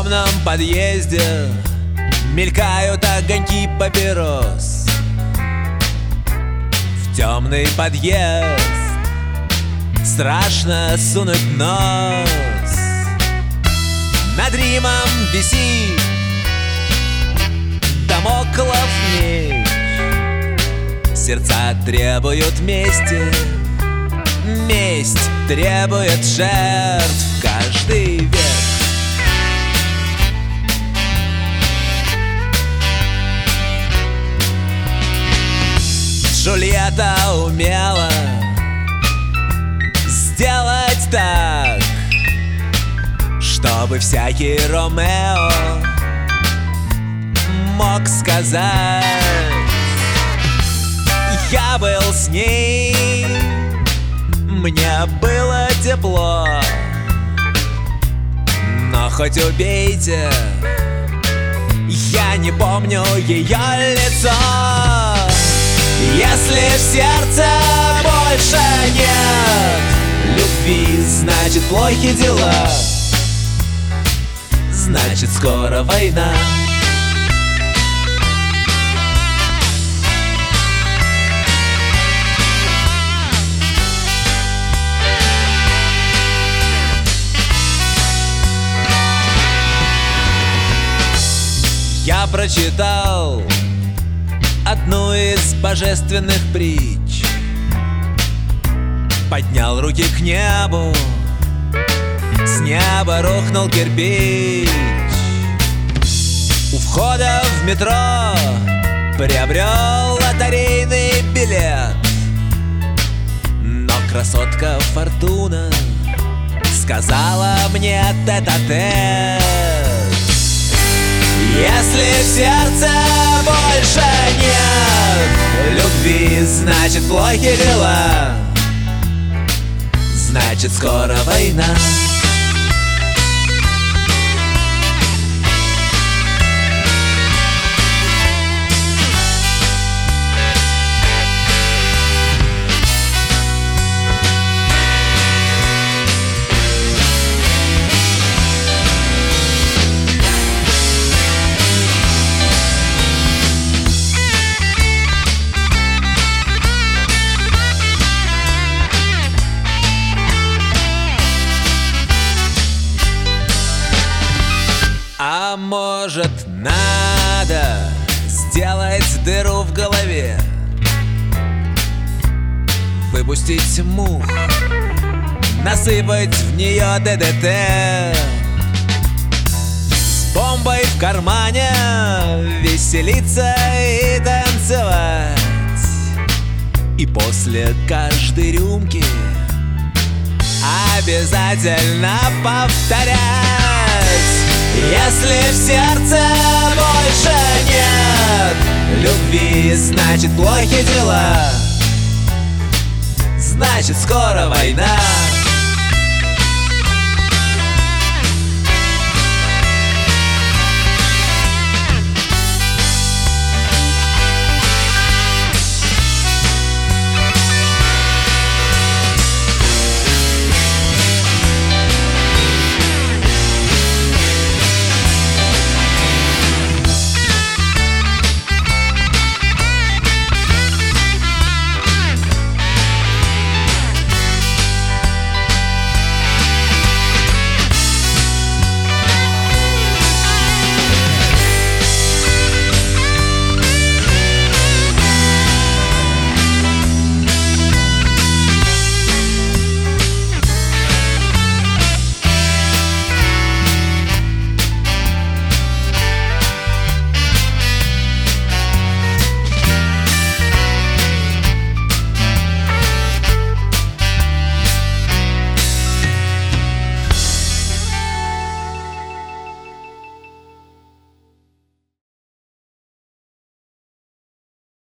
темном подъезде мелькают огоньки папирос. В темный подъезд страшно сунуть нос. Над Римом висит дамоклов меч. Сердца требуют мести, месть требует жертв каждый век. Джульетта умела сделать так, чтобы всякий Ромео мог сказать: я был с ней, мне было тепло. Но хоть убейте, я не помню ее лицо. Если в сердце больше нет любви, значит плохи дела, значит скоро война. Я прочитал одну из божественных притч, поднял руки к небу, с неба рухнул кирпич. У входа в метро приобрел лотерейный билет, но красотка Фортуна сказала мне тет-а-тет: если в сердце больше нет любви, значит плохи дела, значит скоро война. А может, надо сделать дыру в голове, выпустить мух, насыпать в нее ДДТ, с бомбой в кармане веселиться и танцевать, и после каждой рюмки обязательно повторять: если в сердце больше нет любви, значит плохи дела, значит скоро война.